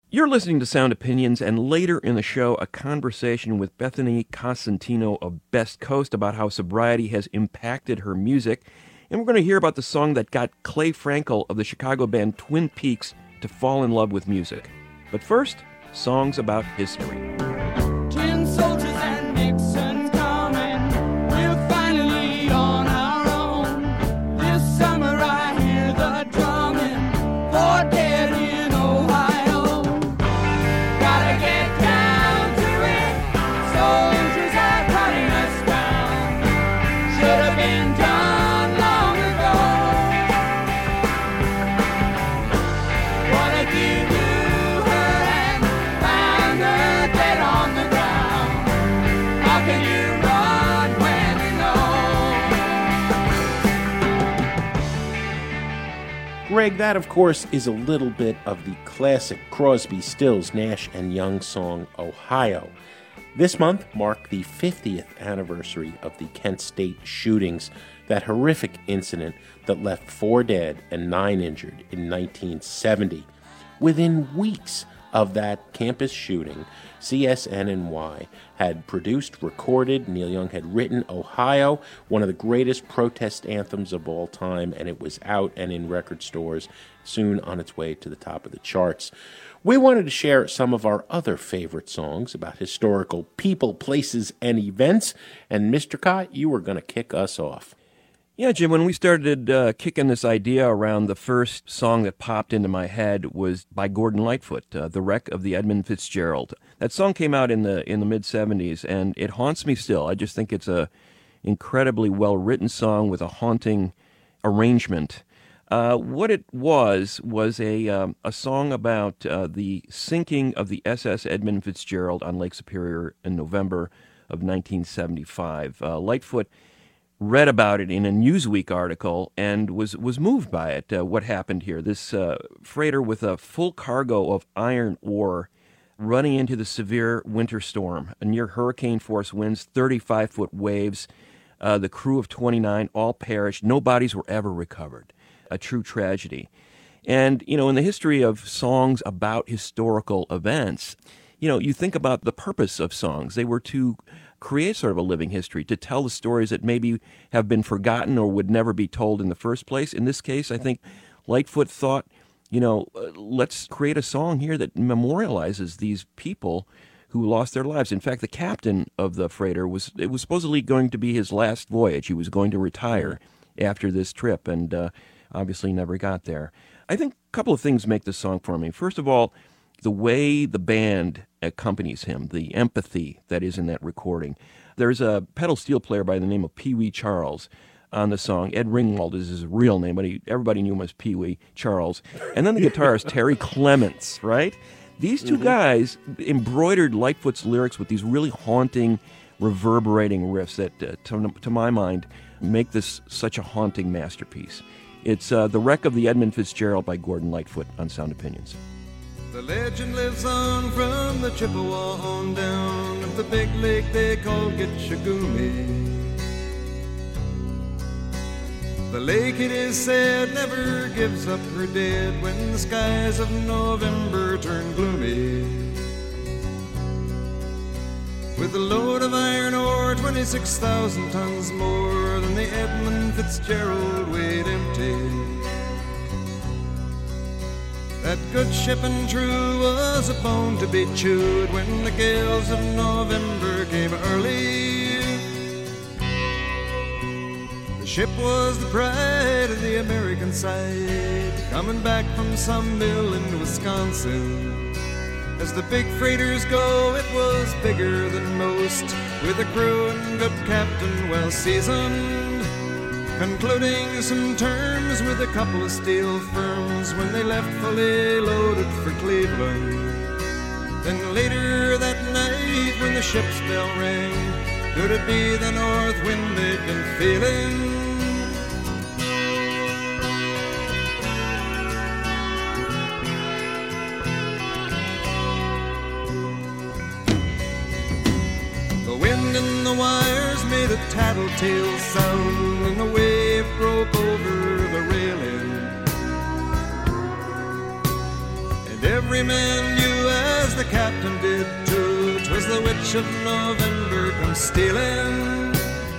You're listening to Sound Opinions, and later in the show, a conversation with Bethany Cosentino of Best Coast about how sobriety has impacted her music. And we're going to hear about the song that got Clay Frankel of the Chicago band Twin Peaks to fall in love with music. But first, songs about history. Tin soldiers and Nixon's coming. We're finally on our own. This summer I hear the drumming. For dead in Ohio. Gotta get down to it. Soldiers are running us down. Should have been done long ago. What if you knew her and found her dead on the ground? How can you run when you know? Greg, that of course is a little bit of the classic Crosby, Stills, Nash & Young song, Ohio. This month marked the 50th anniversary of the Kent State shootings, that horrific incident that left 4 dead and 9 injured in 1970. Within weeks of that campus shooting, CSNNY had produced, recorded, Neil Young had written Ohio, one of the greatest protest anthems of all time, and it was out and in record stores, soon on its way to the top of the charts. We wanted to share some of our other favorite songs about historical people, places, and events, and Mr. Cott, you were going to kick us off. Yeah, Jim, when we started kicking this idea around, the first song that popped into my head was by Gordon Lightfoot, The Wreck of the Edmund Fitzgerald. That song came out in the mid-'70s, and it haunts me still. I just think it's a incredibly well-written song with a haunting arrangement. What it was a song about the sinking of the SS Edmund Fitzgerald on Lake Superior in November of 1975. Lightfoot read about it in a Newsweek article and was moved by it. What happened here? This freighter with a full cargo of iron ore running into the severe winter storm, near hurricane-force winds, 35-foot waves. The crew of 29 all perished. No bodies were ever recovered. A true tragedy. And, in the history of songs about historical events, you think about the purpose of songs. They were to create sort of a living history, to tell the stories that maybe have been forgotten or would never be told in the first place. In this case, I think Lightfoot thought, let's create a song here that memorializes these people who lost their lives. In fact, the captain of the freighter was supposedly going to be his last voyage. He was going to retire after this trip, and obviously never got there. I think a couple of things make this song for me. First of all, the way the band accompanies him, the empathy that is in that recording. There's a pedal steel player by the name of Pee Wee Charles on the song. Ed Ringwald is his real name, but everybody knew him as Pee Wee Charles. And then the guitarist, Terry Clements, right? These two guys embroidered Lightfoot's lyrics with these really haunting, reverberating riffs that, to my mind, make this such a haunting masterpiece. It's The Wreck of the Edmund Fitzgerald by Gordon Lightfoot on Sound Opinions. The legend lives on from the Chippewa on down of the big lake they call Gitchagumi. The lake, it is said, never gives up her dead when the skies of November turn gloomy. With a load of iron ore, 26,000 tons more than the Edmund Fitzgerald weighed empty. That good ship and true was a bone to be chewed when the gales of November came early. The ship was the pride of the American side, coming back from some mill in Wisconsin. As the big freighters go, it was bigger than most, with a crew and good captain well seasoned, concluding some terms with a couple of steel firms when they left fully loaded for Cleveland. Then later that night when the ship's bell rang, could it be the north wind they'd been feeling? The wind in the wires made a tattletale sound, and the wave broke over the railing. And every man knew the captain did too. 'Twas the witch of November come stealing.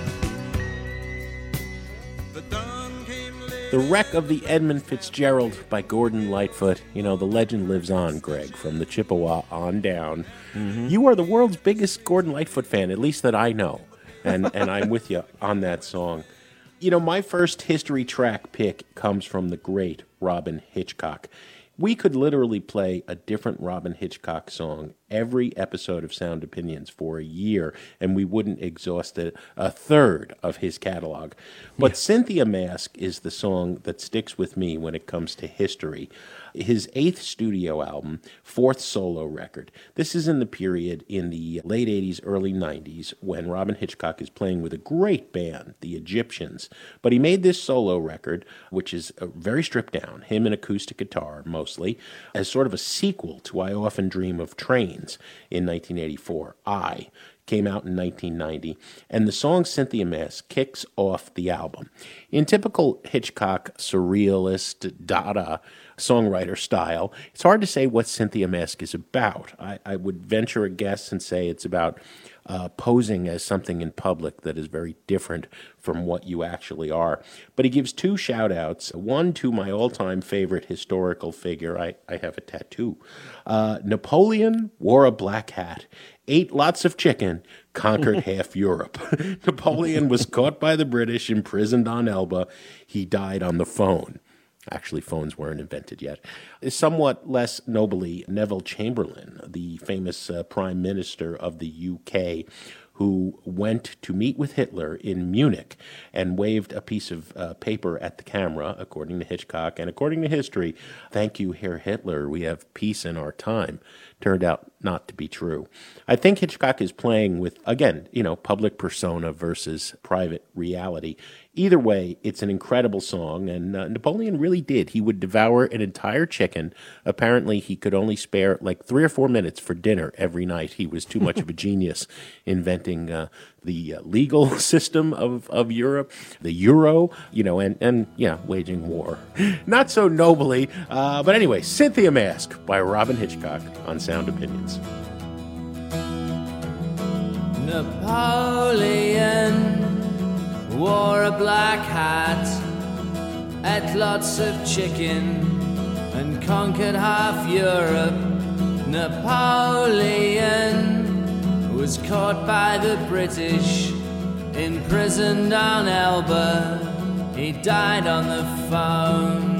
The dawn came late. The Wreck of the Edmund Fitzgerald by Gordon Lightfoot. You know, the legend lives on, Greg, from the Chippewa on down. You are the world's biggest Gordon Lightfoot fan, at least that I know. And I'm with you on that song. You know, my first history track pick comes from the great Robin Hitchcock. We could literally play a different Robin Hitchcock song every episode of Sound Opinions for a year, and we wouldn't exhaust a third of his catalog. But Cynthia Mask is the song that sticks with me when it comes to history. His 8th studio album, 4th solo record. This is in the period in the late 80s, early 90s, when Robin Hitchcock is playing with a great band, the Egyptians. But he made this solo record, which is very stripped down, him and acoustic guitar mostly, as sort of a sequel to I Often Dream of Trains in 1984. I came out in 1990, and the song Cynthia Mask kicks off the album. In typical Hitchcock surrealist, Dada songwriter style, it's hard to say what Cynthia Mask is about. I would venture a guess and say it's about posing as something in public that is very different from what you actually are. But he gives 2 shout-outs, one to my all-time favorite historical figure. I have a tattoo. Napoleon wore a black hat, ate lots of chicken, conquered half Europe. Napoleon was caught by the British, imprisoned on Elba. He died on the phone. Actually, phones weren't invented yet. Somewhat less nobly, Neville Chamberlain, the famous Prime Minister of the UK, who went to meet with Hitler in Munich and waved a piece of paper at the camera, according to Hitchcock and according to history. "Thank you, Herr Hitler, we have peace in our time." Turned out not to be true. I think Hitchcock is playing with, again, public persona versus private reality. Either way, it's an incredible song, and Napoleon really did. He would devour an entire chicken. Apparently, he could only spare like 3 or 4 minutes for dinner every night. He was too much of a genius inventing the legal system of Europe, the euro, and waging war. Not so nobly, but anyway, Cynthia Mask by Robin Hitchcock on Sound Opinions. Napoleon wore a black hat, ate lots of chicken, and conquered half Europe. Napoleon was caught by the British, imprisoned on Elba. He died on the phone.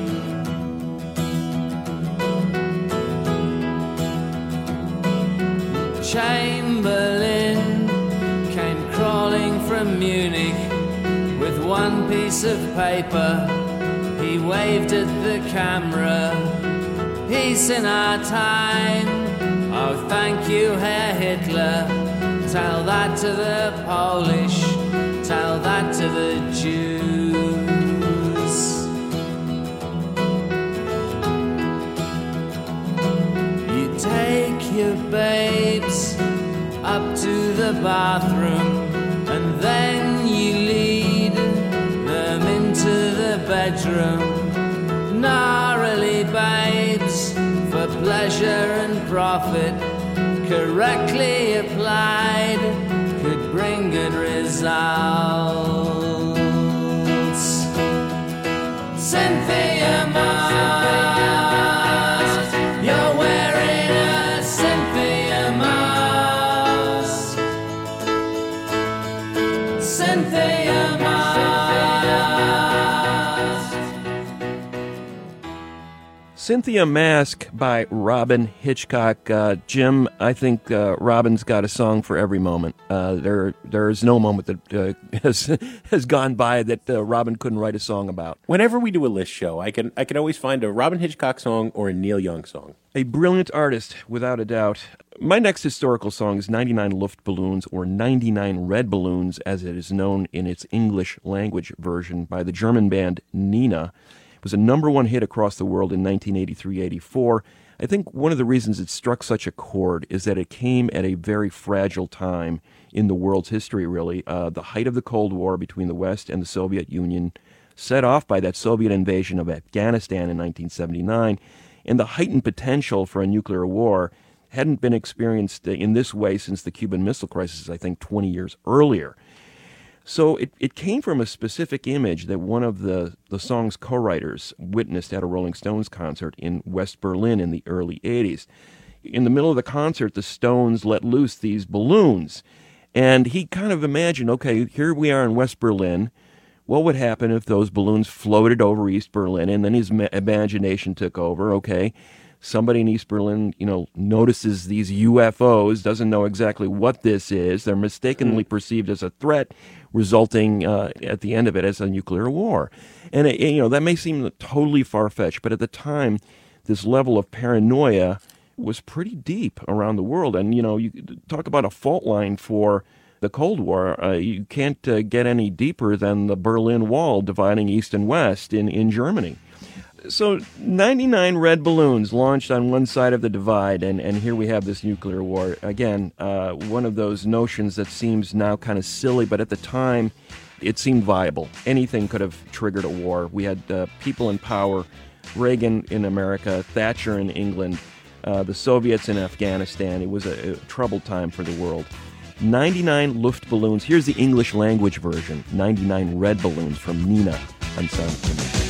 Chamberlain came crawling from Munich with one piece of paper. He waved at the camera. Peace in our time. Oh, thank you, Herr Hitler. Tell that to the Polish. Tell that to the Jews. You take your babes up to the bathroom, and then you lead them into the bedroom. Gnarly babes, for pleasure and profit, correctly applied, could bring good results. Cynthia Mask, you're wearing a Cynthia Mask. Cynthia Mask. Cynthia Mask by Robin Hitchcock. Jim, I think Robin's got a song for every moment. There is no moment that has gone by that Robin couldn't write a song about. Whenever we do a list show, I can always find a Robin Hitchcock song or a Neil Young song. A brilliant artist, without a doubt. My next historical song is 99 Luftballons, or 99 Red Balloons, as it is known in its English language version, by the German band Nena. It was a #1 hit across the world in 1983-84. I think one of the reasons it struck such a chord is that it came at a very fragile time in the world's history, really. The height of the Cold War between the West and the Soviet Union, set off by that Soviet invasion of Afghanistan in 1979, and the heightened potential for a nuclear war hadn't been experienced in this way since the Cuban Missile Crisis, I think 20 years earlier. So it came from a specific image that one of the song's co-writers witnessed at a Rolling Stones concert in West Berlin in the early 80s. In the middle of the concert, the Stones let loose these balloons. And he kind of imagined, okay, here we are in West Berlin. What would happen if those balloons floated over East Berlin? And then his imagination took over. Okay, somebody in East Berlin, notices these UFOs, doesn't know exactly what this is. They're mistakenly perceived as a threat, resulting at the end of it as a nuclear war. And that may seem totally far-fetched, but at the time, this level of paranoia was pretty deep around the world. And you talk about a fault line for the Cold War. You can't get any deeper than the Berlin Wall dividing East and West in Germany. So 99 red balloons launched on one side of the divide, and here we have this nuclear war. Again, one of those notions that seems now kind of silly, but at the time it seemed viable. Anything could have triggered a war. We had people in power, Reagan in America, Thatcher in England, the Soviets in Afghanistan. It was a troubled time for the world. 99 Luftballons. Here's the English language version. 99 red balloons from Nina on Sound of Music.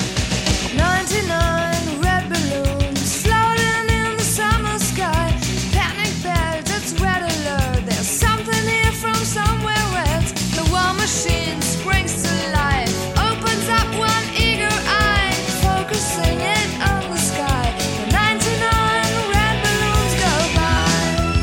99 red balloons floating in the summer sky. Panic bells, it's red alert. There's something here from somewhere else. The war machine springs to life, opens up one eager eye, focusing it on the sky. The 99 red balloons go by.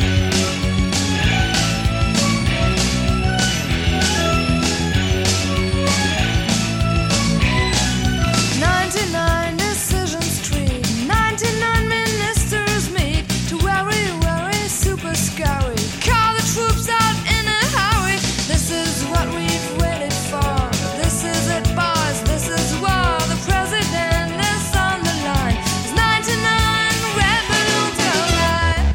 99 decisions treat, 99 ministers meet to worry, super scary. Call the troops out in a hurry. This is what we've waited for. This is it, boys. This is war. The president is on the line. There's 99 red balloons go by.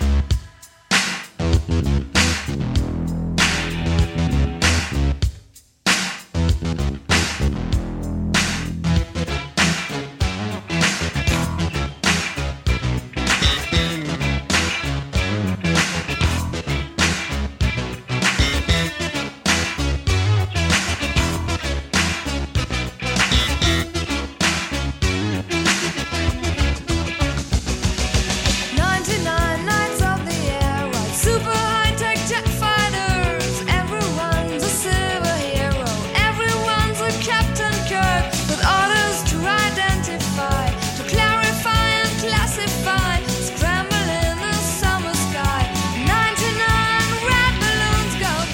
99 nights of the air, ride super high-tech jet fighters. Everyone's a silver hero. Everyone's a Captain Kirk with orders to identify, to clarify and classify. Scramble in the summer sky. 99 red balloons go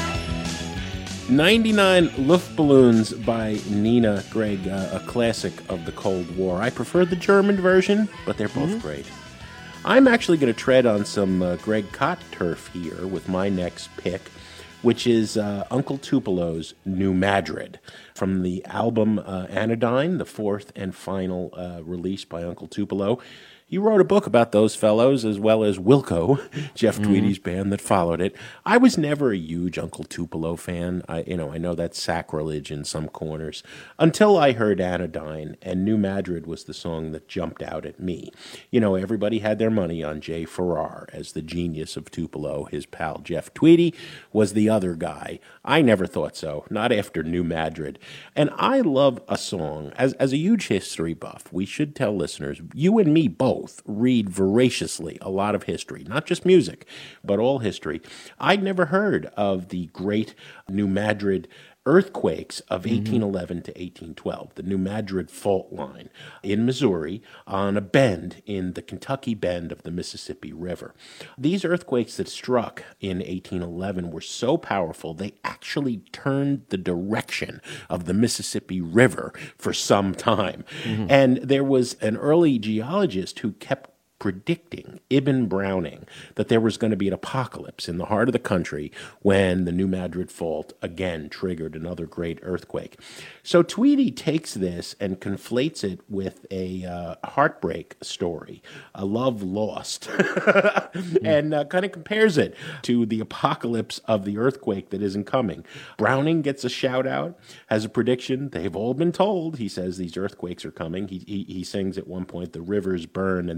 by. 99 Luftballons by Nina, Greg, a classic of the Cold War. I prefer the German version, but they're both great. I'm actually going to tread on some Greg Kot turf here with my next pick, which is Uncle Tupelo's New Madrid from the album Anodyne, the fourth and final release by Uncle Tupelo. He wrote a book about those fellows, as well as Wilco, Jeff Tweedy's band that followed it. I was never a huge Uncle Tupelo fan. I know that's sacrilege in some corners, until I heard Anodyne, and New Madrid was the song that jumped out at me. Everybody had their money on Jay Farrar as the genius of Tupelo. His pal Jeff Tweedy was the other guy. I never thought so, not after New Madrid. And I love a song. As a huge history buff, we should tell listeners, you and me both read voraciously a lot of history, not just music, but all history. I'd never heard of the great New Madrid earthquakes of 1811 to 1812, the New Madrid fault line in Missouri on a bend in the Kentucky bend of the Mississippi River. These earthquakes that struck in 1811 were so powerful, they actually turned the direction of the Mississippi River for some time. And there was an early geologist who kept predicting, Ibn Browning, that there was going to be an apocalypse in the heart of the country when the New Madrid Fault again triggered another great earthquake. So Tweedy takes this and conflates it with a heartbreak story, a love lost, and kind of compares it to the apocalypse of the earthquake that isn't coming. Browning gets a shout out, has a prediction. They've all been told. He says these earthquakes are coming. He sings at one point, the rivers burn and then run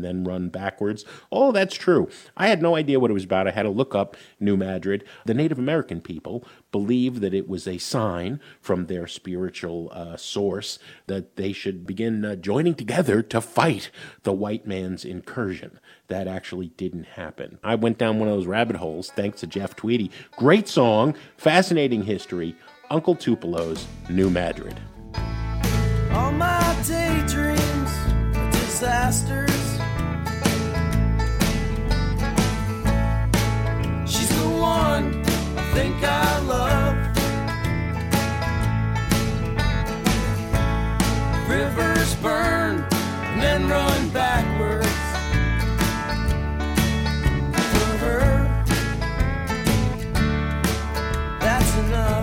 backwards. All that's true. I had no idea what it was about. I had to look up New Madrid. The Native American people believed that it was a sign from their spiritual source that they should begin joining together to fight the white man's incursion. That actually didn't happen. I went down one of those rabbit holes thanks to Jeff Tweedy. Great song, fascinating history, Uncle Tupelo's New Madrid. All my daydreams are disasters. She's the one I think I love. Rivers burn and then run backwards. For her, that's enough.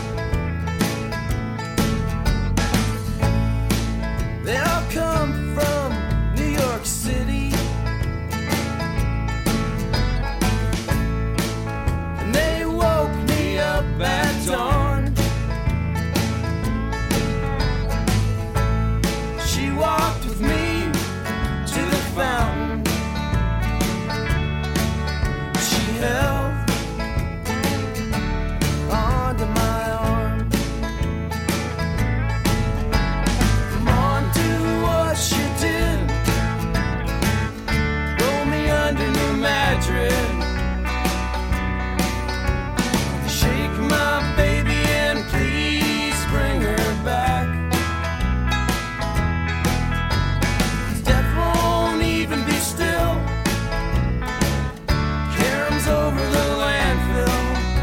They all come from New York City, and they woke me up at dawn. She walked with me to the fountain. She held onto my arm. Come on, do what she did. Roll me under New Madrid. Shake my baby and please bring her back. Death won't even be still. Carries over the landfill.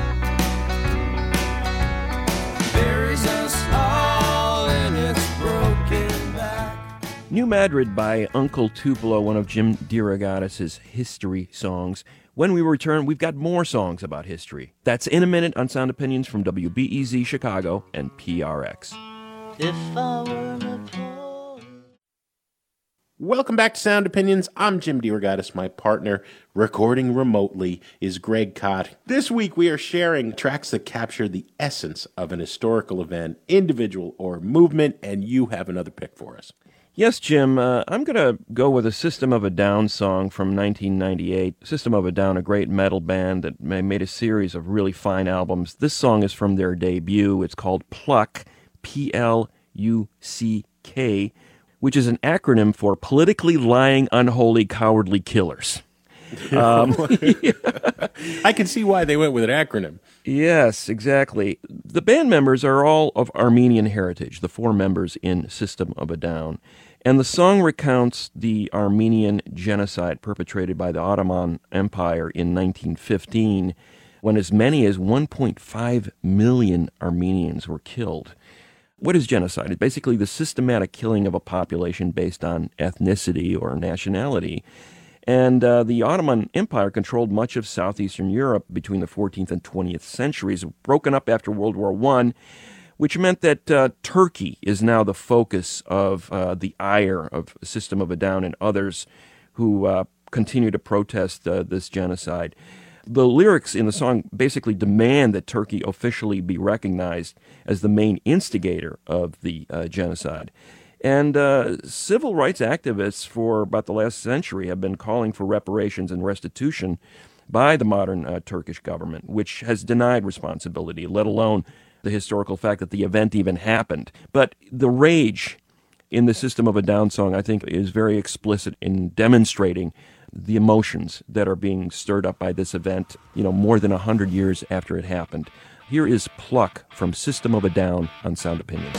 Buries us all in its broken back. New Madrid by Uncle Tupelo, one of Jim DeRogatis' history songs. When we return, we've got more songs about history. That's in a minute on Sound Opinions from WBEZ Chicago and PRX. If I were Napoleon. Welcome back to Sound Opinions. I'm Jim DeRogatis. My partner, recording remotely, is Greg Kot. This week we are sharing tracks that capture the essence of an historical event, individual or movement, and you have another pick for us. Yes, Jim, I'm going to go with a System of a Down song from 1998. System of a Down, a great metal band that made a series of really fine albums. This song is from their debut. It's called Pluck, P-L-U-C-K, which is an acronym for Politically Lying, Unholy, Cowardly Killers. I can see why they went with an acronym. Yes, exactly. The band members are all of Armenian heritage, the four members in System of a Down. And the song recounts the Armenian genocide perpetrated by the Ottoman Empire in 1915, when as many as 1.5 million Armenians were killed. What is genocide? It's basically the systematic killing of a population based on ethnicity or nationality. And the Ottoman Empire controlled much of southeastern Europe between the 14th and 20th centuries, broken up after World War I, which meant that Turkey is now the focus of the ire of System of a Down and others who continue to protest this genocide. The lyrics in the song basically demand that Turkey officially be recognized as the main instigator of the genocide. And civil rights activists for about the last century have been calling for reparations and restitution by the modern Turkish government, which has denied responsibility, let alone the historical fact that the event even happened. But the rage in the System of a Down song, I think, is very explicit in demonstrating the emotions that are being stirred up by this event, more than 100 years after it happened. Here is Pluck from System of a Down on Sound Opinions.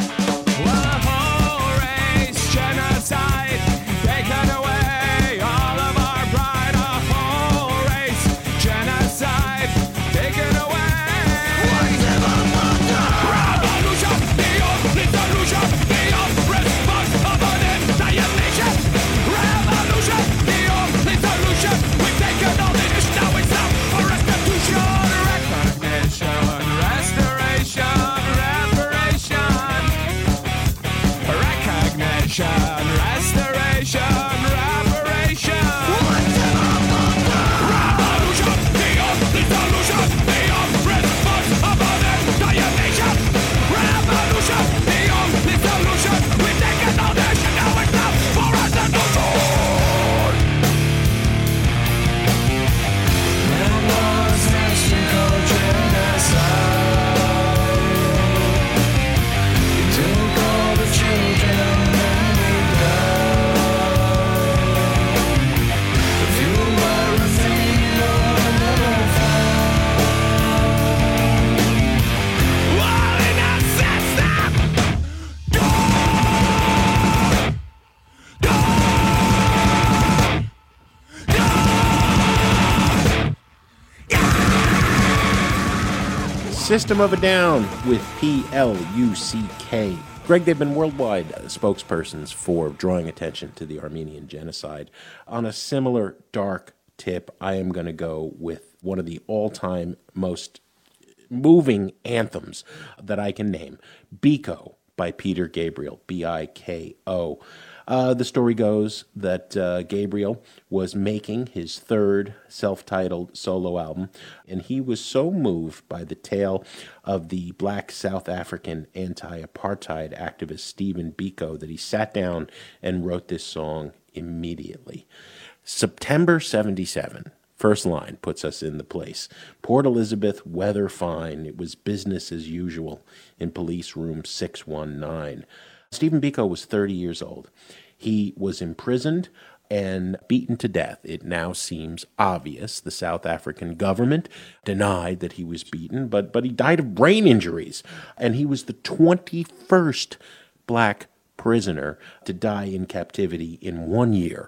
Genocide, taken away all of our pride, our whole race. Genocide, taken away. Revolution, the only solution, the response of an entire nation. Revolution, the only solution. We've taken all the issues, now it's time for restitution. Recognition, restoration, reparation. System of a Down with P-L-U-C-K. Greg, they've been worldwide spokespersons for drawing attention to the Armenian genocide. On a similar dark tip, I am going to go with one of the all-time most moving anthems that I can name, Biko by Peter Gabriel, B-I-K-O. The story goes that Gabriel was making his third self-titled solo album, and he was so moved by the tale of the black South African anti-apartheid activist Stephen Biko that he sat down and wrote this song immediately. September 77. First line puts us in the place. Port Elizabeth, weather fine. It was business as usual in police room 619. Stephen Biko was 30 years old. He was imprisoned and beaten to death. It now seems obvious. The South African government denied that he was beaten, but he died of brain injuries. And he was the 21st black prisoner to die in captivity in 1 year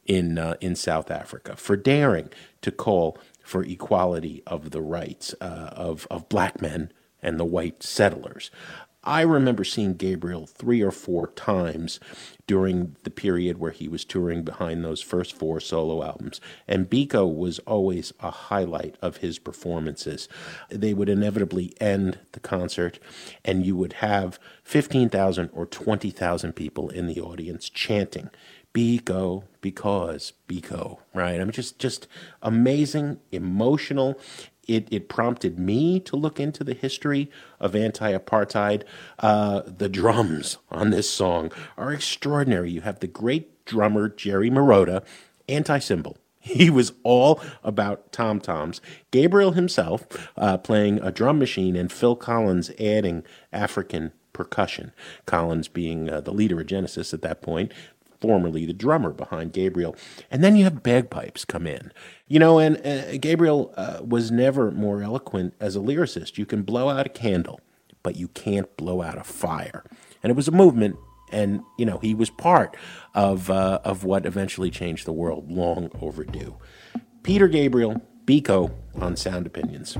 in South Africa for daring to call for equality of the rights of black men and the white settlers. I remember seeing Gabriel 3 or 4 times during the period where he was touring behind those first 4 solo albums, and Biko was always a highlight of his performances. They would inevitably end the concert, and you would have 15,000 or 20,000 people in the audience chanting, Biko, because Biko, right? I mean, just amazing, emotional. It prompted me to look into the history of anti-apartheid. The drums on this song are extraordinary. You have the great drummer, Jerry Marotta, anti-cymbal. He was all about tom-toms. Gabriel himself playing a drum machine, and Phil Collins adding African percussion. Collins being the leader of Genesis at that point, formerly the drummer behind Gabriel. And then you have bagpipes come in. You know, and Gabriel was never more eloquent as a lyricist. You can blow out a candle, but you can't blow out a fire. And it was a movement, and, you know, he was part of what eventually changed the world, long overdue. Peter Gabriel, Biko, on Sound Opinions.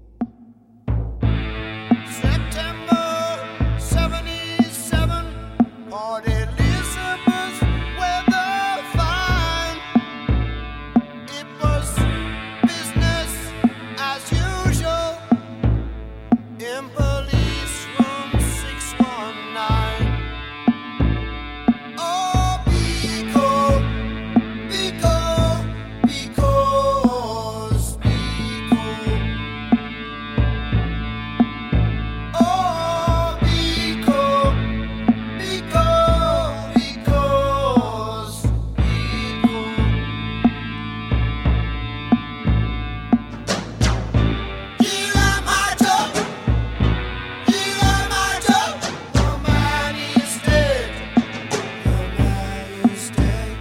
September 77, Port Elizabeth, weather fine. It was business as usual in police room 619. Oh, Biko, Biko, because Biko. Oh, Biko, Biko, because Biko. Gila Mato, the man is dead, the man is dead.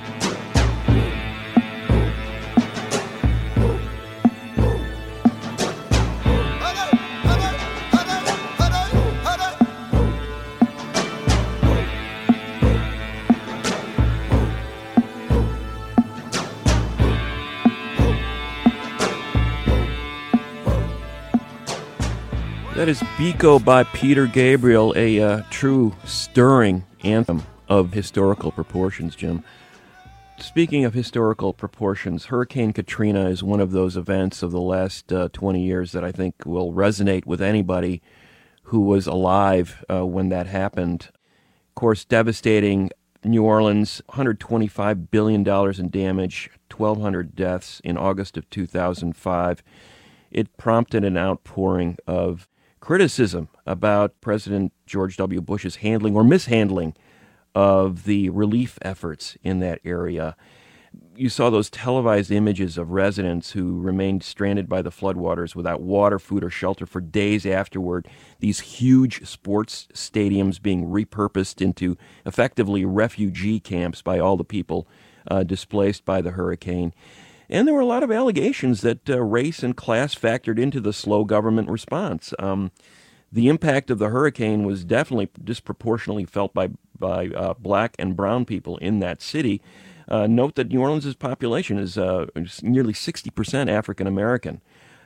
That is Biko by Peter Gabriel, a true stirring anthem of historical proportions, Jim. Speaking of historical proportions, Hurricane Katrina is one of those events of the last 20 years that I think will resonate with anybody who was alive when that happened. Of course, devastating New Orleans, $125 billion in damage, 1,200 deaths in August of 2005. It prompted an outpouring of criticism about President George W. Bush's handling or mishandling of the relief efforts in that area. You saw those televised images of residents who remained stranded by the floodwaters without water, food, or shelter for days afterward. These huge sports stadiums being repurposed into effectively refugee camps by all the people displaced by the hurricane. And there were a lot of allegations that race and class factored into the slow government response. The impact of the hurricane was definitely disproportionately felt by black and brown people in that city. Note that New Orleans' population is nearly 60% African American.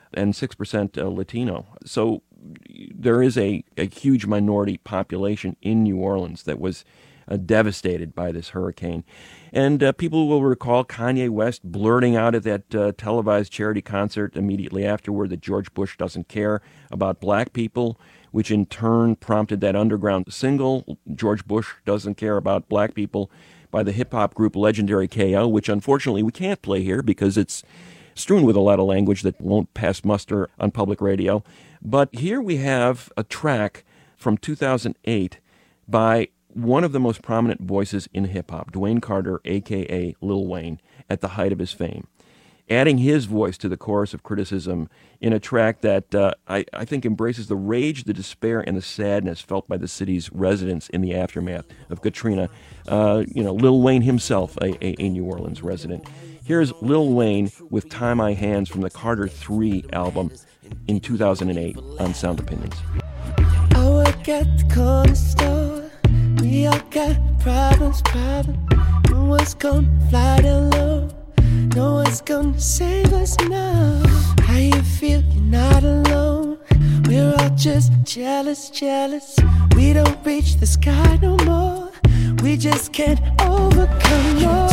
and 6% Latino. So there is a huge minority population in New Orleans that was devastated by this hurricane. And people will recall Kanye West blurting out at that televised charity concert immediately afterward that George Bush doesn't care about black people, which in turn prompted that underground single, George Bush Doesn't Care About Black People, by the hip-hop group Legendary KO, which unfortunately we can't play here because it's strewn with a lot of language that won't pass muster on public radio. But here we have a track from 2008 by one of the most prominent voices in hip-hop, Dwayne Carter, a.k.a. Lil Wayne, at the height of his fame, adding his voice to the chorus of criticism in a track that I think embraces the rage, the despair, and the sadness felt by the city's residents in the aftermath of Katrina. Lil Wayne himself, a New Orleans resident. Here's Lil Wayne with Tie My Hands from the Carter 3 album in 2008 on Sound Opinions. I work at the corner store. We all got problems. No one's gonna fly down low. No one's gonna save us now. How you feel? You're not alone. We're all just jealous. We don't reach the sky no more. We just can't overcome more.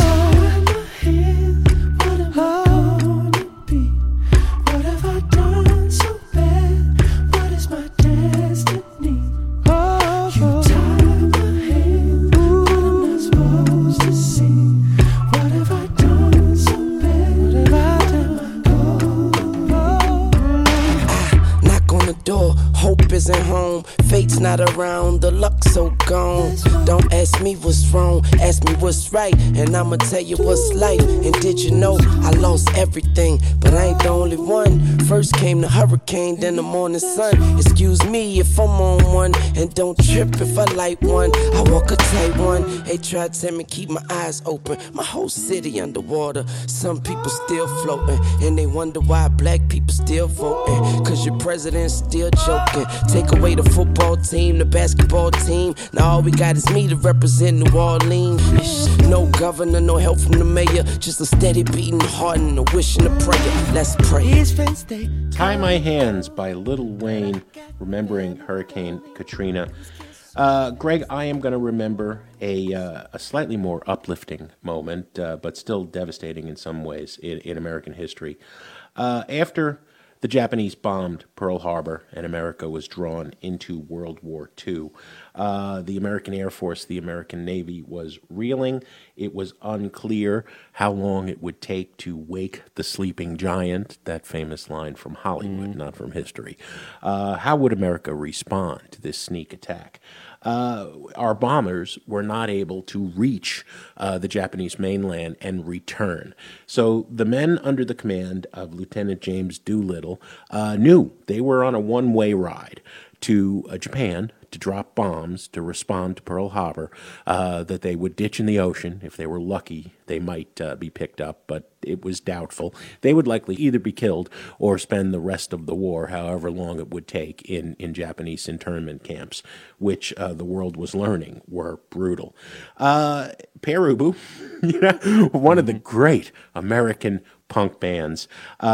What am I gonna be? What have I done so bad? What is my destiny? You tie my hands, what am I supposed to see? What have I done so bad? What am I Knock on the door, hope isn't home. Fate's not around, the luck's so gone. Don't ask me what's wrong, ask me what's right, and I'ma tell you what's life. And did you know I lost everything, but I ain't the only one. First came the hurricane, then the morning sun. Excuse me if I'm on one, and don't trip if I light one. I walk a tight one. They try to tell me keep my eyes open. My whole city underwater. Some people still floating, and they wonder why black people still voting. Cause your president's still joking. Take away the football team, the basketball team. Now all we got is me to represent New Orleans. No governor, no help from the mayor. Just a steady beating heart and a wish and a prayer. Let's pray. Tie My Hands by Lil Wayne, remembering Hurricane Katrina. Greg, I am going to remember a slightly more uplifting moment, but still devastating in some ways in American history. After the Japanese bombed Pearl Harbor and America was drawn into World War II, the American Air Force, the American Navy was reeling. It was unclear how long it would take to wake the sleeping giant, that famous line from Hollywood, not from history. How would America respond to this sneak attack? Our bombers were not able to reach the Japanese mainland and return. So the men under the command of Lieutenant James Doolittle knew they were on a one-way ride to Japan to drop bombs to respond to Pearl Harbor, that they would ditch in the ocean. If they were lucky, they might be picked up, but it was doubtful. They would likely either be killed or spend the rest of the war, however long it would take, in Japanese internment camps, which the world was learning were brutal. Pere Ubu, one of the great American punk bands,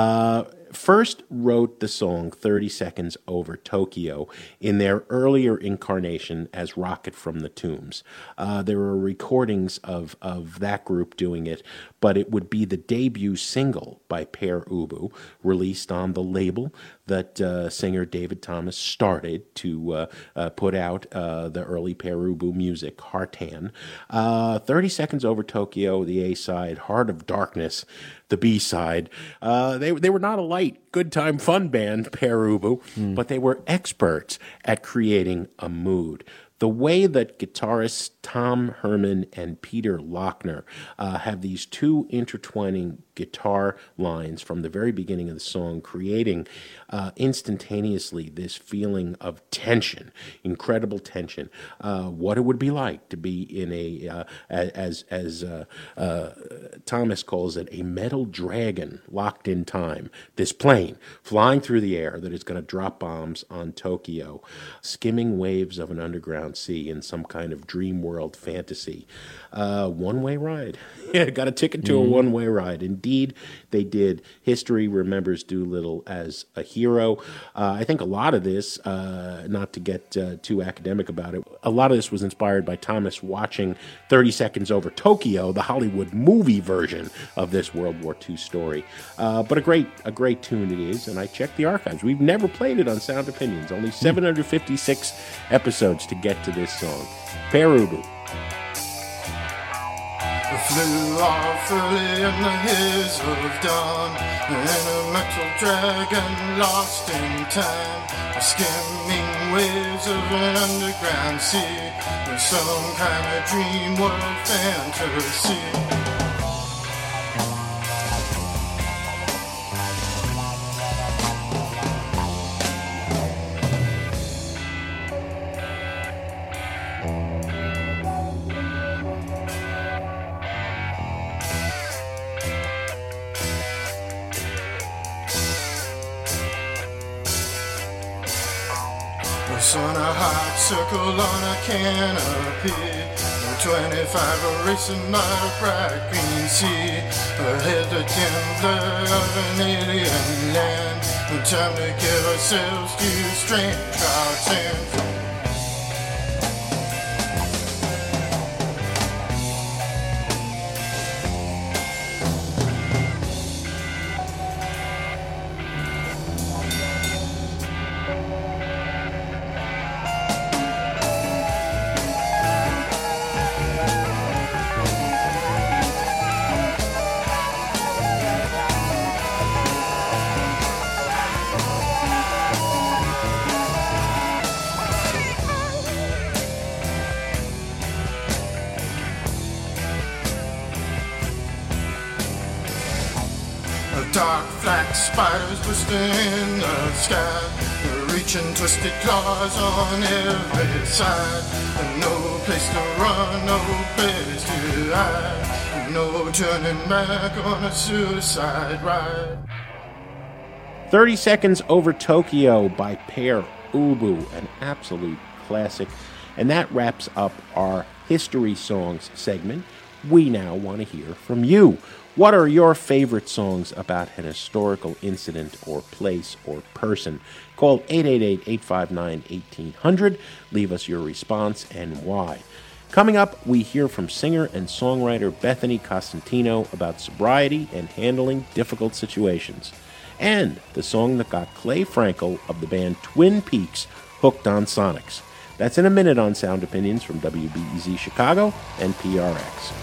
first wrote the song 30 Seconds Over Tokyo in their earlier incarnation as Rocket from the Tombs. There were recordings of that group doing it, but it would be the debut single by Pere Ubu, released on the label that singer David Thomas started to put out the early Pere Ubu music, Hartan. 30 Seconds Over Tokyo, the A-side, Heart of Darkness, the B-side. They were not a light, good time, fun band, Pere Ubu, but they were experts at creating a mood. The way that guitarists Tom Herman and Peter Lochner have these two intertwining guitar lines from the very beginning of the song, creating instantaneously this feeling of tension, incredible tension. What it would be like to be in a, as Thomas calls it, a metal dragon locked in time. This plane flying through the air that is going to drop bombs on Tokyo, skimming waves of an underground underground sea in some kind of dream world fantasy. One-way ride. Yeah, got a ticket to a one-way ride. Indeed, they did. History remembers Doolittle as a hero. I think a lot of this, not to get too academic about it, a lot of this was inspired by Thomas watching 30 Seconds Over Tokyo, the Hollywood movie version of this World War II story. But a great tune it is, and I checked the archives. We've never played it on Sound Opinions. Only 756 episodes to get to this song. Pere Ubu. Flew off early in the haze of dawn, in a metal dragon lost in time, the skimming waves of an underground sea, with some kind of dream world fantasy. On a hot circle on a canopy, 25 racing by a bright green sea, ahead the dim blur of an alien land. Time to give ourselves to strange hearts and dark black spiders twisting in the sky, reaching twisted claws on every side. No place to run, no place to hide, no turning back on a suicide ride. 30 Seconds Over Tokyo by Pere Ubu, an absolute classic. And that wraps up our History Songs segment. We now want to hear from you. What are your favorite songs about an historical incident or place or person? Call 888-859-1800. Leave us your response and why. Coming up, we hear from singer and songwriter Bethany Costantino about sobriety and handling difficult situations. And the song that got Clay Frankel of the band Twin Peaks hooked on Sonics. That's in a minute on Sound Opinions from WBEZ Chicago and PRX.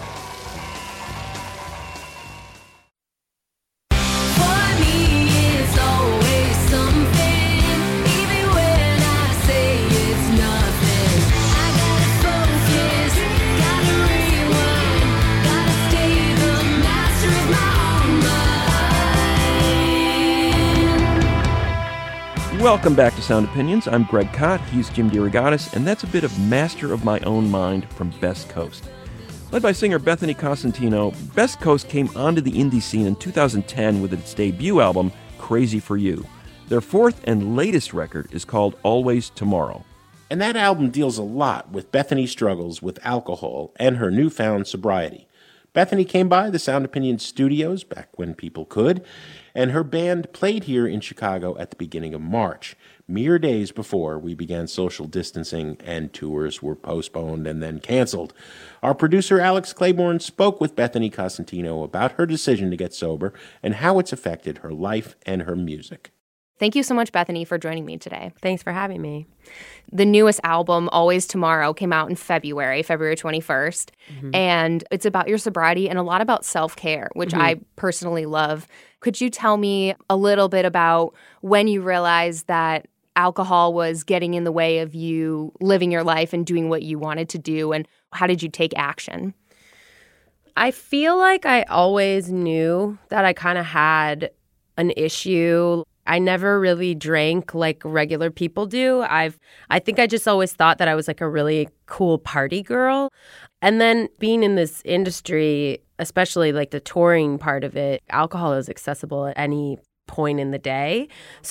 Welcome back to Sound Opinions. I'm Greg Kot, he's Jim DeRogatis, and that's a bit of Master of My Own Mind from Best Coast. Led by singer Bethany Costantino, Best Coast came onto the indie scene in 2010 with its debut album, Crazy for You. Their fourth and latest record is called Always Tomorrow. And that album deals a lot with Bethany's struggles with alcohol and her newfound sobriety. Bethany came by the Sound Opinions studios back when people could, and her band played here in Chicago at the beginning of March, mere days before we began social distancing and tours were postponed and then canceled. Our producer Alex Claiborne spoke with Bethany Costantino about her decision to get sober and how it's affected her life and her music. Thank you so much, Bethany, for joining me today. Thanks for having me. The newest album, Always Tomorrow, came out in February 21st. Mm-hmm. And it's about your sobriety and a lot about self-care, which I personally love. Could you tell me a little bit about when you realized that alcohol was getting in the way of you living your life and doing what you wanted to do, and how did you take action? I feel like I always knew that I kind of had an issue. I never really drank like regular people do. I think I just always thought that I was like a really cool party girl. And then being in this industry, especially like the touring part of it, alcohol is accessible at any point in the day. So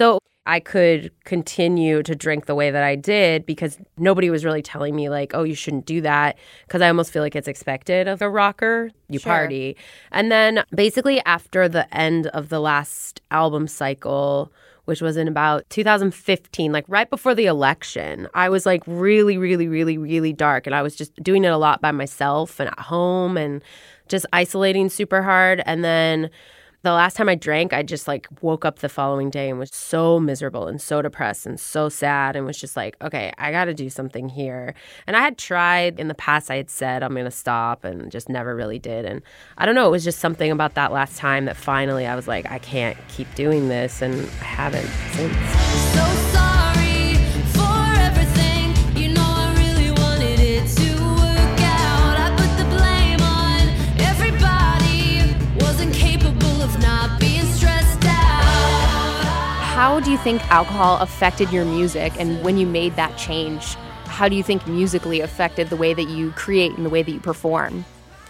I could continue to drink the way that I did because nobody was really telling me like, oh, you shouldn't do that, because I almost feel like it's expected of a rocker. You party. And then basically after the end of the last album cycle, which was in about 2015, like right before the election, I was like really, really, really, really dark. And I was just doing it a lot by myself and at home and just isolating super hard. And then the last time I drank, I just like woke up the following day and was so miserable and so depressed and so sad and was just like, okay, I got to do something here. And I had tried in the past, I had said I'm going to stop and just never really did. And I don't know, it was just something about that last time that finally I was like, I can't keep doing this. And I haven't since. So sorry for everything. You know I really wanted it to work out. I put the blame on everybody. Wasn't capable of not being stressed out. How do you think alcohol affected your music? And when you made that change, how do you think musically affected the way that you create and the way that you perform?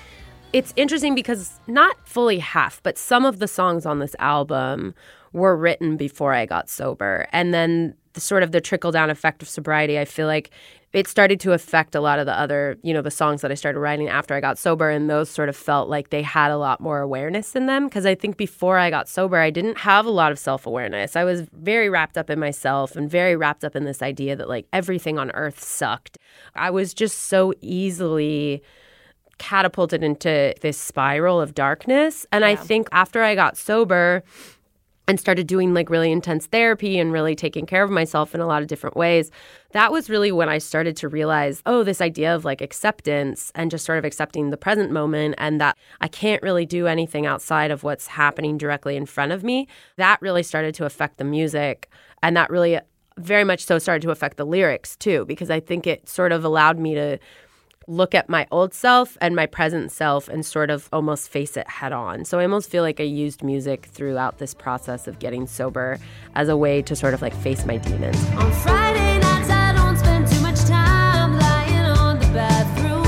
It's interesting because not fully half, but some of the songs on this album were written before I got sober. And then the trickle-down effect of sobriety, I feel like it started to affect a lot of the other, the songs that I started writing after I got sober. And those sort of felt like they had a lot more awareness in them. Because I think before I got sober, I didn't have a lot of self-awareness. I was very wrapped up in myself and very wrapped up in this idea that like everything on earth sucked. I was just so easily catapulted into this spiral of darkness. And I think after I got sober and started doing like really intense therapy and really taking care of myself in a lot of different ways, that was really when I started to realize, oh, this idea of like acceptance and just sort of accepting the present moment and that I can't really do anything outside of what's happening directly in front of me. That really started to affect the music. And that really very much so started to affect the lyrics too, because I think it sort of allowed me to look at my old self and my present self and sort of almost face it head on. So I almost feel like I used music throughout this process of getting sober as a way to sort of like face my demons. On Friday nights, I don't spend too much time lying on the bathroom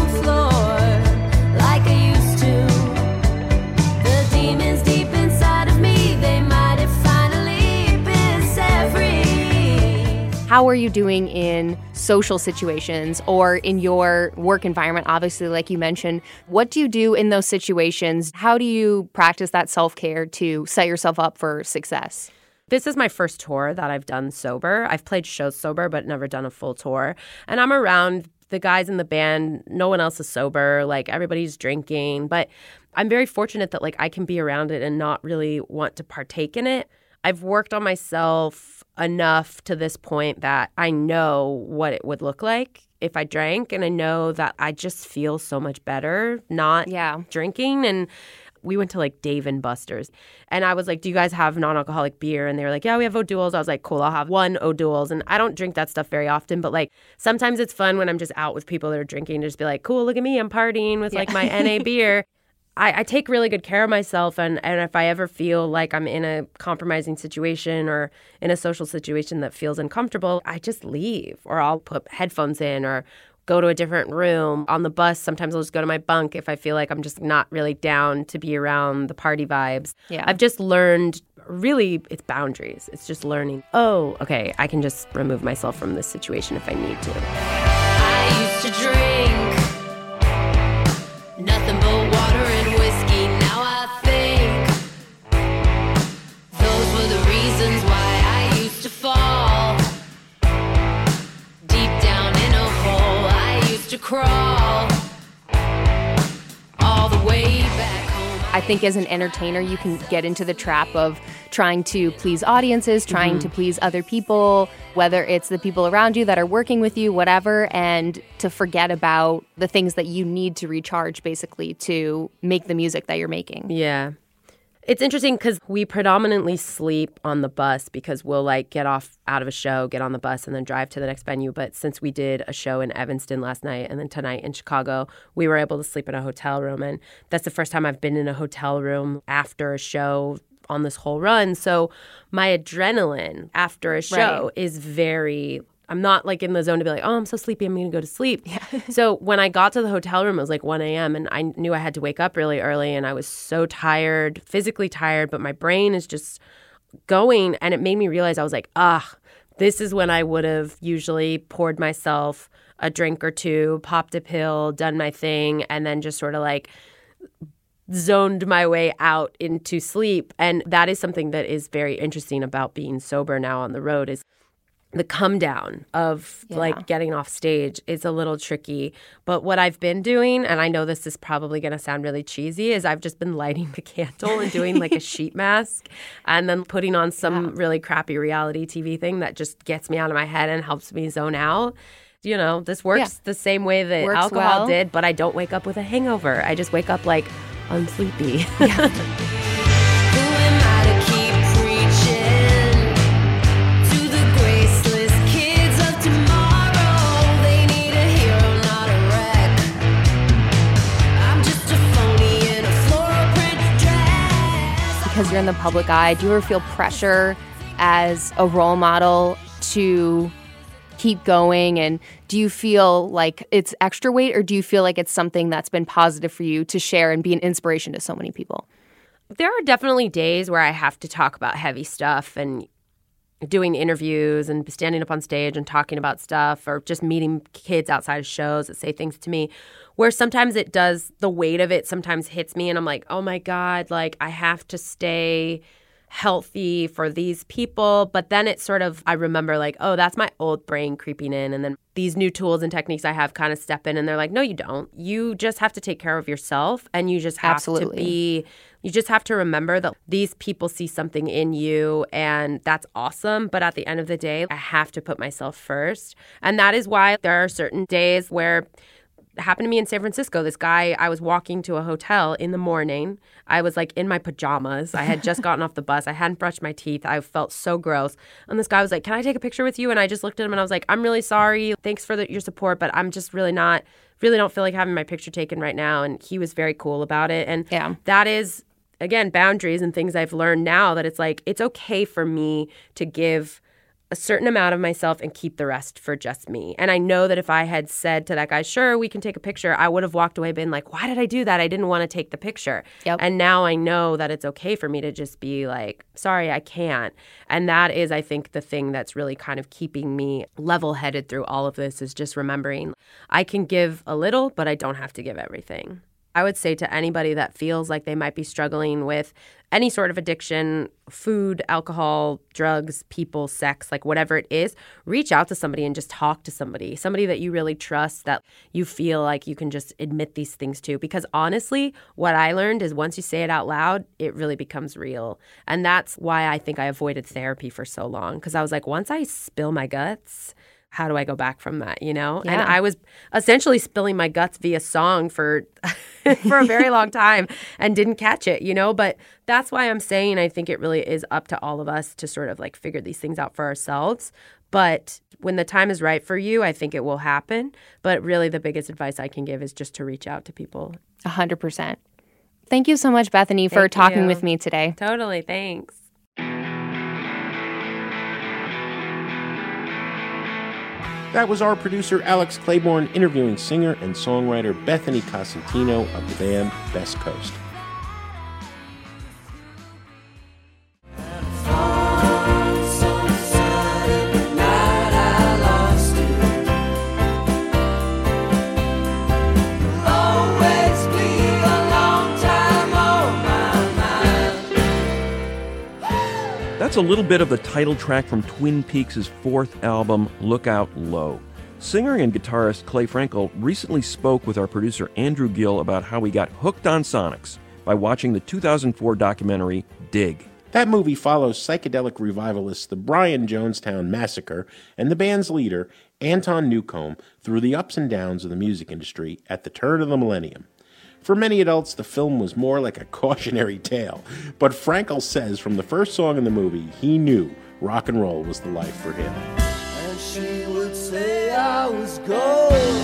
floor like I used to. The demons deep inside of me, they might have finally been set free. How are you doing in social situations or in your work environment? Obviously, like you mentioned, what do you do in those situations? How do you practice that self-care to set yourself up for success? This is my first tour that I've done sober. I've played shows sober, but never done a full tour. And I'm around the guys in the band. No one else is sober. Like, everybody's drinking. But I'm very fortunate that, like, I can be around it and not really want to partake in it. I've worked on myself enough to this point that I know what it would look like if I drank. And I know that I just feel so much better not drinking. And we went to like Dave & Buster's. And I was like, do you guys have non-alcoholic beer? And they were like, yeah, we have O'Doul's. I was like, cool, I'll have one O'Doul's. And I don't drink that stuff very often. But like sometimes it's fun when I'm just out with people that are drinking to just be like, cool, look at me. I'm partying with like my NA beer. I take really good care of myself. And if I ever feel like I'm in a compromising situation or in a social situation that feels uncomfortable, I just leave, or I'll put headphones in or go to a different room. On the bus, sometimes I'll just go to my bunk if I feel like I'm just not really down to be around the party vibes. Yeah. I've just learned, really, it's boundaries. It's just learning, oh, okay, I can just remove myself from this situation if I need to. I used to drink nothing but water and whiskey. Now I think those were the reasons why I used to fall deep down in a hole. I used to crawl all the way back home. I think as an entertainer, you can get into the trap of trying to please audiences, trying to please other people, whether it's the people around you that are working with you, whatever, and to forget about the things that you need to recharge, basically, to make the music that you're making. Yeah. It's interesting because we predominantly sleep on the bus because we'll like get off out of a show, get on the bus, and then drive to the next venue. But since we did a show in Evanston last night and then tonight in Chicago, we were able to sleep in a hotel room. And that's the first time I've been in a hotel room after a show on this whole run. So my adrenaline after a show is very... I'm not like in the zone to be like, oh, I'm so sleepy, I'm going to go to sleep. Yeah. So when I got to the hotel room, it was like 1 a.m. and I knew I had to wake up really early and I was so tired, physically tired, but my brain is just going, and it made me realize I was like, this is when I would have usually poured myself a drink or two, popped a pill, done my thing, and then just sort of like zoned my way out into sleep. And that is something that is very interesting about being sober now on the road, is the come down of like getting off stage is a little tricky. But what I've been doing, and I know this is probably going to sound really cheesy, is I've just been lighting the candle and doing like a sheet mask and then putting on some really crappy reality TV thing that just gets me out of my head and helps me zone out. You know, this works the same way that alcohol did, but I don't wake up with a hangover. I just wake up like, I'm sleepy. Because you're in the public eye, do you ever feel pressure as a role model to keep going? And do you feel like it's extra weight, or do you feel like it's something that's been positive for you to share and be an inspiration to so many people? There are definitely days where I have to talk about heavy stuff and doing interviews and standing up on stage and talking about stuff, or just meeting kids outside of shows that say things to me, where sometimes it does, the weight of it sometimes hits me and I'm like, oh my God, like I have to stay healthy for these people. But then it's sort of, I remember like, oh, that's my old brain creeping in. And then these new tools and techniques I have kind of step in and they're like, no, you don't. You just have to take care of yourself, and you just have to be, you just have to remember that these people see something in you, and that's awesome. But at the end of the day, I have to put myself first. And that is why there are certain days where it happened to me in San Francisco. This guy, I was walking to a hotel in the morning. I was like in my pajamas. I had just gotten off the bus. I hadn't brushed my teeth. I felt so gross. And this guy was like, can I take a picture with you? And I just looked at him and I was like, I'm really sorry. Thanks for your support, but I'm just really don't feel like having my picture taken right now. And he was very cool about it. And that is, again, boundaries and things I've learned now, that it's like, it's okay for me to give a certain amount of myself and keep the rest for just me. And I know that if I had said to that guy, sure, we can take a picture, I would have walked away been like, why did I do that? I didn't want to take the picture. And now I know that it's okay for me to just be like, sorry, I can't. And that is, I think, the thing that's really kind of keeping me level-headed through all of this, is just remembering I can give a little, but I don't have to give everything. I would say to anybody that feels like they might be struggling with any sort of addiction, food, alcohol, drugs, people, sex, like whatever it is, reach out to somebody and just talk to somebody that you really trust, that you feel like you can just admit these things to. Because honestly, what I learned is once you say it out loud, it really becomes real. And that's why I think I avoided therapy for so long, because I was like, once I spill my guts, how do I go back from that, you know? And I was essentially spilling my guts via song for a very long time and didn't catch it, you know? But that's why I'm saying I think it really is up to all of us to sort of like figure these things out for ourselves. But when the time is right for you, I think it will happen. But really the biggest advice I can give is just to reach out to people. 100%. Thank you so much, Bethany, for talking with me today. Totally. Thanks. That was our producer, Alex Claiborne, interviewing singer and songwriter Bethany Cosentino of the band Best Coast. That's a little bit of the title track from Twin Peaks' fourth album, Lookout Low. Singer and guitarist Clay Frankel recently spoke with our producer Andrew Gill about how he got hooked on Sonics by watching the 2004 documentary Dig. That movie follows psychedelic revivalists the Brian Jonestown Massacre and the band's leader, Anton Newcomb, through the ups and downs of the music industry at the turn of the millennium. For many adults, the film was more like a cautionary tale, but Frankel says from the first song in the movie, he knew rock and roll was the life for him. And she would say I was gold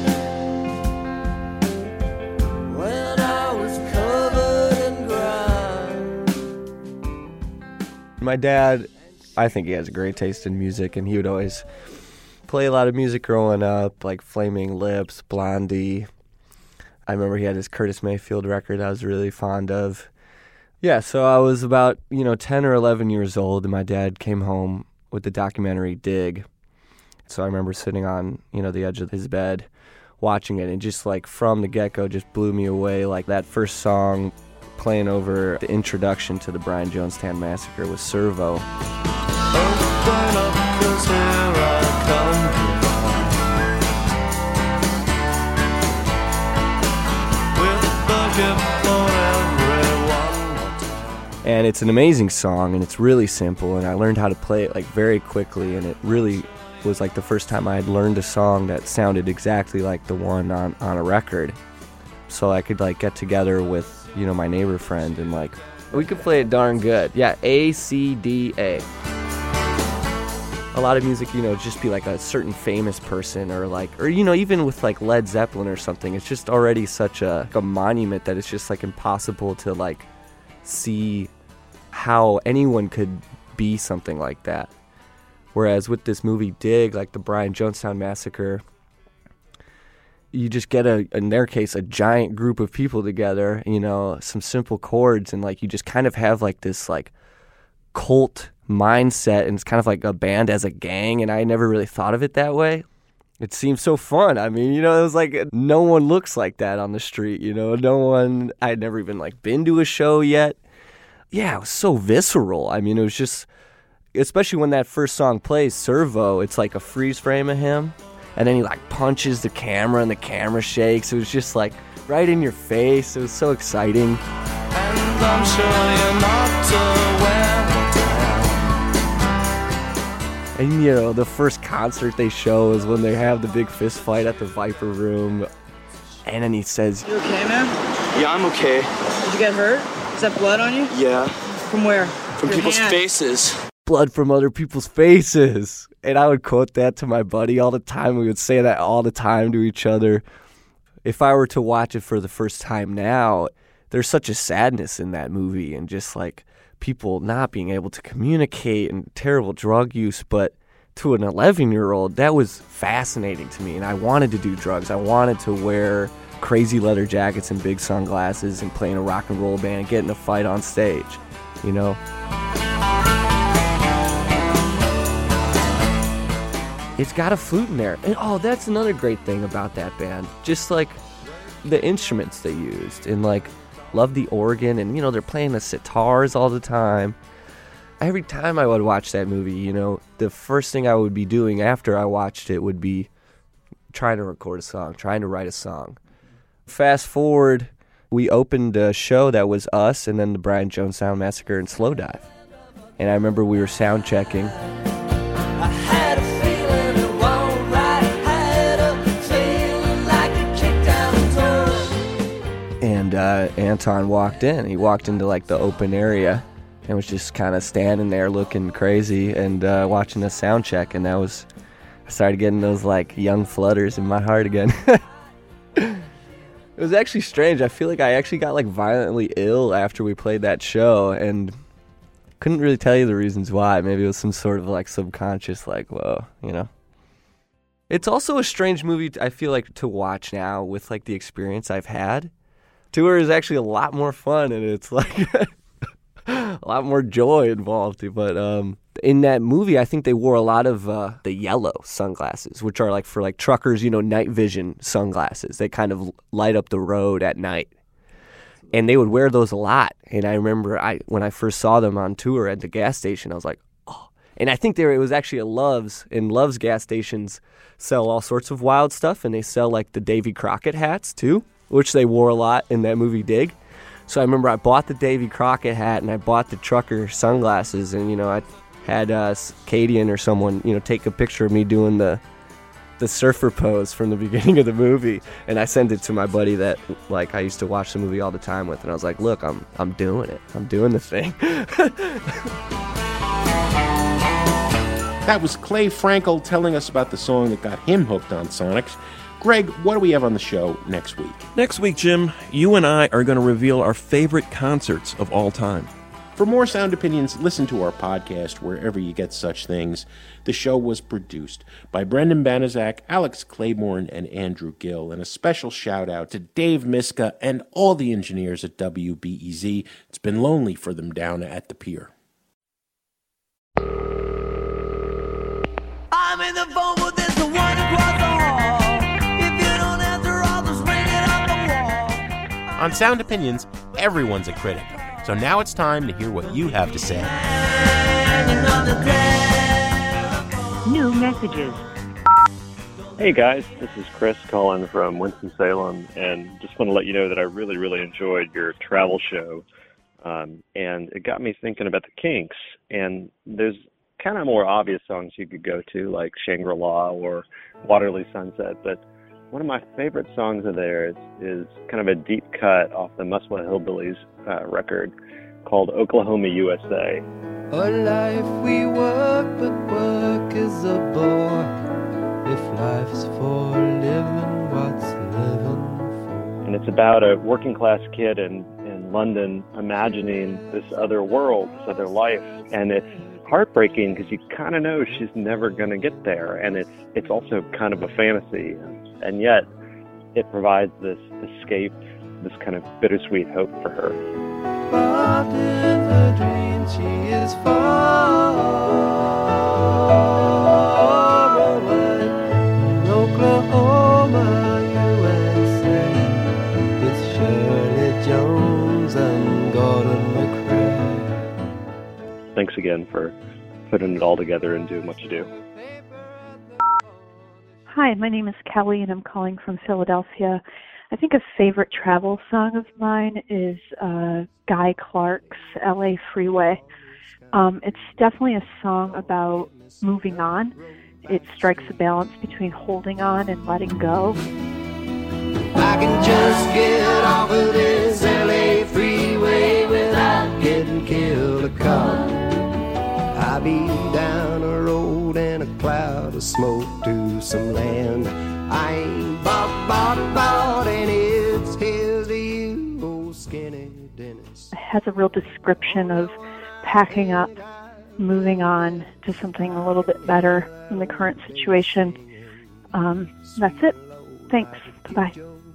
when I was covered in grime. My dad, I think he has a great taste in music, and he would always play a lot of music growing up, like Flaming Lips, Blondie. I remember he had his Curtis Mayfield record I was really fond of. Yeah, so I was about, 10 or 11 years old, and my dad came home with the documentary Dig. So I remember sitting on, the edge of his bed watching it, and just like from the get-go just blew me away. Like that first song playing over the introduction to the Brian Jonestown Massacre was Servo. Open up, 'cause here I come. And it's an amazing song, and it's really simple, and I learned how to play it like very quickly, and it really was like the first time I had learned a song that sounded exactly like the one on a record. So I could like get together with, my neighbor friend, and like we could play it darn good. Yeah, A-C-D-A. A lot of music, just be like a certain famous person or even with like Led Zeppelin or something, it's just already such a monument that it's just like impossible to like see how anyone could be something like that. Whereas with this movie Dig, like the Brian Jonestown Massacre, you just get in their case, a giant group of people together, some simple chords, and like you just kind of have like this like cult mindset, and it's kind of like a band as a gang, and I never really thought of it that way. It seems so fun. I mean, it was like no one looks like that on the street, no one. I'd never even like been to a show yet. Yeah, it was so visceral. I mean, it was just, especially when that first song plays, Servo, it's like a freeze frame of him, and then he like punches the camera and the camera shakes. It was just like right in your face. It was so exciting. And I'm sure you're not aware. And the first concert they show is when they have the big fist fight at the Viper Room, and then he says, "You okay, man?" Yeah, I'm okay. Did you get hurt? Is that blood on you? Yeah. From where? From Your people's hand. faces. blood from other people's faces. And I would quote that to my buddy all the time. We would say that all the time to each other. If I were to watch it for the first time now, there's such a sadness in that movie, and just like people not being able to communicate and terrible drug use. But to an 11-year-old, that was fascinating to me, and I wanted to do drugs. I wanted to wear crazy leather jackets and big sunglasses and play in a rock and roll band and get in a fight on stage, you know? It's got a flute in there. And oh, that's another great thing about that band. Just like the instruments they used, and like love the organ, and you know, they're playing the sitars all the time. Every time I would watch that movie, you know, the first thing I would be doing after I watched it would be trying to record a song, trying to write a song. Fast forward, we opened a show that was us and then the Brian Jonestown Massacre and Slow Dive. And I remember we were sound checking. I had a feeling it won't right. I had a feeling like a kick down the door. And Anton walked in. He walked into like the open area and was just kind of standing there looking crazy and watching us sound check. And I started getting those like young flutters in my heart again. It was actually strange. I feel like I actually got like violently ill after we played that show, and couldn't really tell you the reasons why. Maybe it was some sort of like subconscious, like, whoa, you know. It's also a strange movie, I feel like, to watch now with like the experience I've had. Tour is actually a lot more fun, and it's like a lot more joy involved. But in that movie, I think they wore a lot of the yellow sunglasses, which are like for like truckers, you know, night vision sunglasses. They kind of light up the road at night. And they would wear those a lot. And I remember when I first saw them on tour at the gas station, I was like, oh. And I think it was actually at Love's. And Love's gas stations sell all sorts of wild stuff. And they sell like the Davy Crockett hats too, which they wore a lot in that movie Dig. So I remember I bought the Davy Crockett hat and I bought the trucker sunglasses. And, you know, I had Cadian or someone, you know, take a picture of me doing the surfer pose from the beginning of the movie, and I sent it to my buddy that like I used to watch the movie all the time with, and I was like, look, I'm doing it. I'm doing the thing. That was Clay Frankel telling us about the song that got him hooked on Sonics. Greg, what do we have on the show next week? Next week, Jim, you and I are going to reveal our favorite concerts of all time. For more Sound Opinions, listen to our podcast wherever you get such things. The show was produced by Brendan Banaszak, Alex Claiborne, and Andrew Gill. And a special shout out to Dave Miska and all the engineers at WBEZ. It's been lonely for them down at the pier. I'm in the phone with this the one across the hall. If you don't answer, I'll just ring it up the wall. On Sound Opinions, everyone's a critic. So now it's time to hear what you have to say. New messages. Hey guys, this is Chris calling from Winston-Salem, and just want to let you know that I really, really enjoyed your travel show, and it got me thinking about the Kinks, and there's kind of more obvious songs you could go to, like Shangri-La or Waterloo Sunset, but one of my favorite songs of theirs is kind of a deep cut off the Muswell Hillbillies record called Oklahoma, USA. A life we work, but work is a bore. If life's for living, what's living for? And it's about a working class kid in London imagining this other world, this other life. And it's heartbreaking because you kind of know she's never going to get there. And it's also kind of a fantasy. And yet it provides this escape, this kind of bittersweet hope for her. But in her dream she is far away in Oklahoma, USA, with Shirley Jones and Gordon McRae. Thanks again for putting it all together and doing what you do. Hi, my name is Kelly, and I'm calling from Philadelphia. I think a favorite travel song of mine is Guy Clark's LA Freeway. It's definitely a song about moving on. It strikes a balance between holding on and letting go. I can just get off of this LA freeway without getting killed a cop. I'll be down a road in a cloud of smoke to some land I ain't bought, and it's his to you, old skinny Dennis. It has a real description of packing up, moving on to something a little bit better in the current situation. That's it. Thanks. Bye-bye.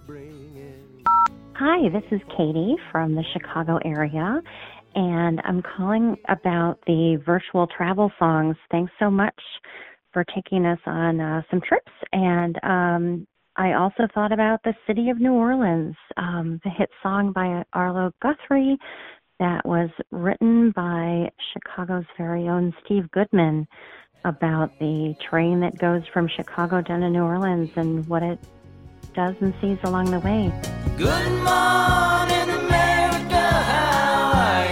Hi, this is Katie from the Chicago area, and I'm calling about the virtual travel songs. Thanks so much for taking us on some trips. And I also thought about the City of New Orleans, the hit song by Arlo Guthrie that was written by Chicago's very own Steve Goodman about the train that goes from Chicago down to New Orleans and what it does and sees along the way. Good morning, America, how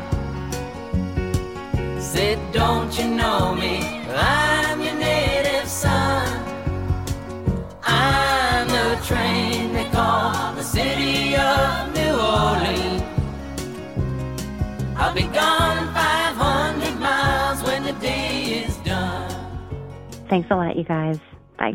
are you? Said, don't you know me? I'm your native son. I'm the train they call the City of New Orleans. I'll be gone 500 miles when the day is done. Thanks a lot, you guys. Bye.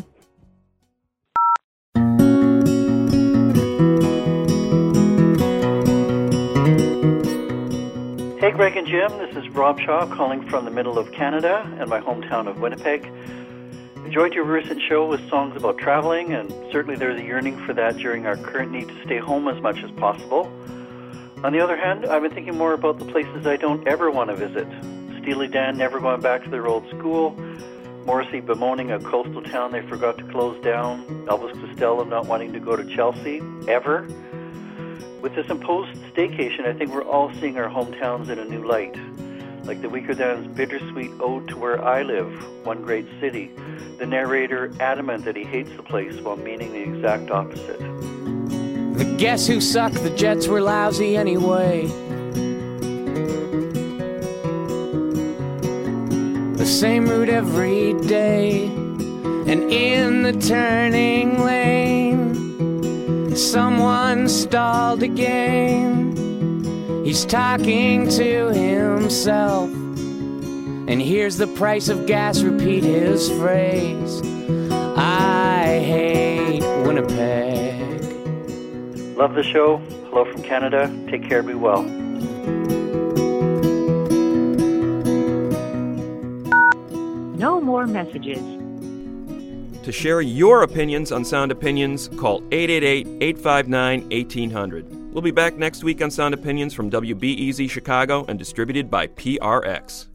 Hey, Greg and Jim, this is Rob Shaw calling from the middle of Canada and my hometown of Winnipeg. Enjoyed your recent show with songs about traveling, and certainly there's a yearning for that during our current need to stay home as much as possible. On the other hand, I've been thinking more about the places I don't ever want to visit. Steely Dan never going back to their old school, Morrissey bemoaning a coastal town they forgot to close down, Elvis Costello not wanting to go to Chelsea, ever. With this imposed staycation, I think we're all seeing our hometowns in a new light. Like the Weaker Than's bittersweet ode to where I live, one great city. The narrator adamant that he hates the place while meaning the exact opposite. But guess who sucked? The Jets were lousy anyway. The same route every day, and in the turning lane, someone stalled again. He's talking to himself, and here's the price of gas, repeat his phrase. I hate Winnipeg. Love the show. Hello from Canada. Take care. Be well. more messages. To share your opinions on Sound Opinions, call 888-859-1800. We'll be back next week on Sound Opinions from WBEZ Chicago and distributed by PRX.